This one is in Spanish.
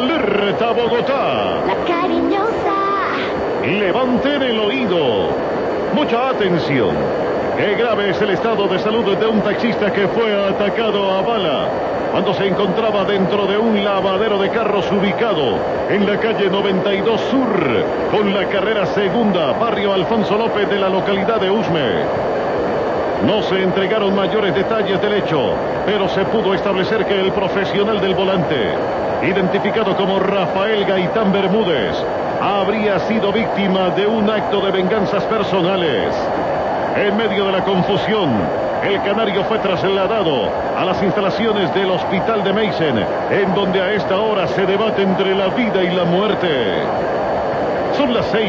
Alerta Bogotá. La cariñosa. Levanten el oído. Mucha atención. Qué grave es el estado de salud de un taxista que fue atacado a bala cuando se encontraba dentro de un lavadero de carros ubicado en la calle 92 Sur, con la carrera segunda, barrio Alfonso López de la localidad de Usme. No se entregaron mayores detalles del hecho, pero se pudo establecer que el profesional del volante, identificado como Rafael Gaitán Bermúdez, habría sido víctima de un acto de venganzas personales. En medio de la confusión, el canario fue trasladado a las instalaciones del hospital de Meissen, en donde a esta hora se debate entre la vida y la muerte. Son las 6.